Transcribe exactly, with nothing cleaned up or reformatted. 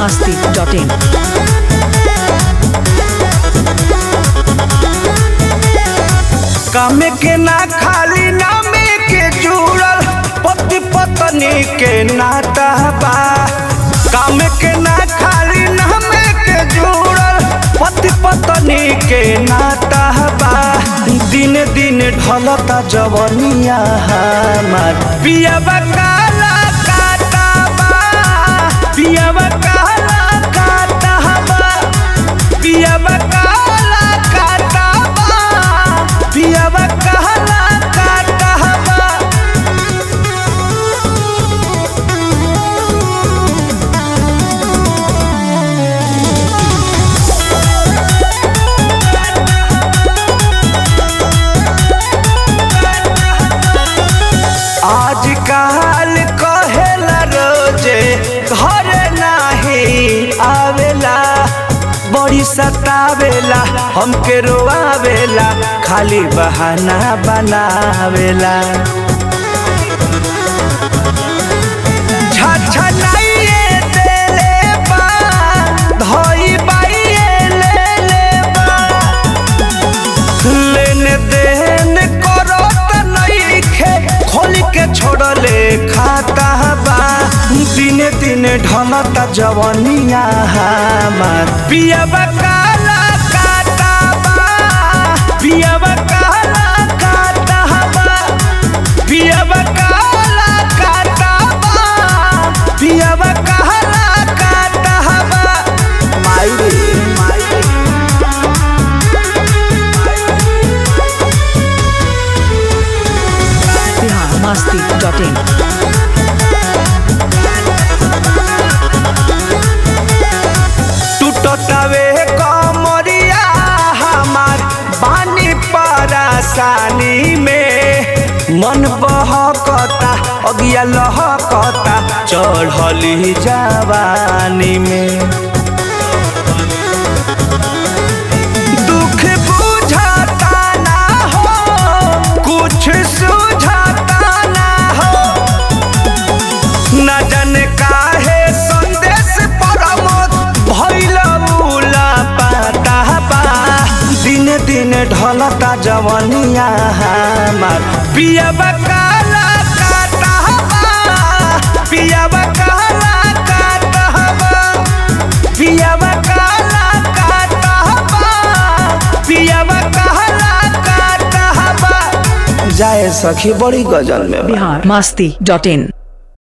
masti dot in. काम के ना खाली नामे के जुड़ल पति पत्नी के नाता बा। काम के ना खाली नामे के जुड़ल पति पत्नी के नाता बा। दिन दिन ढलता जवनिया हमार पियावा काला काटा बा। पियावा काला काटा बा। पियावा काला काटा बा। पियावा काला काटा बा। आजकल कहेला रोजे घर नाही आवेला। बड़ी सतावेला हमके रोआवेला खाली बहाना बनावेला। छछनाइए देले बा धोई बाइए ले ले बा। लेने देन करो त नइखे खोल के छोड़ले खाता बा। दिने दिने ढलता जवनिया हमार पियावा काला काटा बा। पियावा काला काटा बा। पियावा काला काटा बा। पियावा काला काटा बा। माई रे माई रे। Bihar masti dot in. टूटतावे कमरिया हमार बानी परेशानी में। मन बहकता अगिया लहकता चढ़ली जवानी में। दुख बुझाता ना हो कुछ सुझाता ना हो। न जाने काहे संदेश परमोद भइल उला पाता बा। दिन दिन ढलता जवनिया हमार पियावा काला काटा बा। पियावा काला काटा बा। पियावा काला काटा बा। पियावा काला काटा बा। जाए सखी बड़ी गजल में बा। Bihar masti dot in.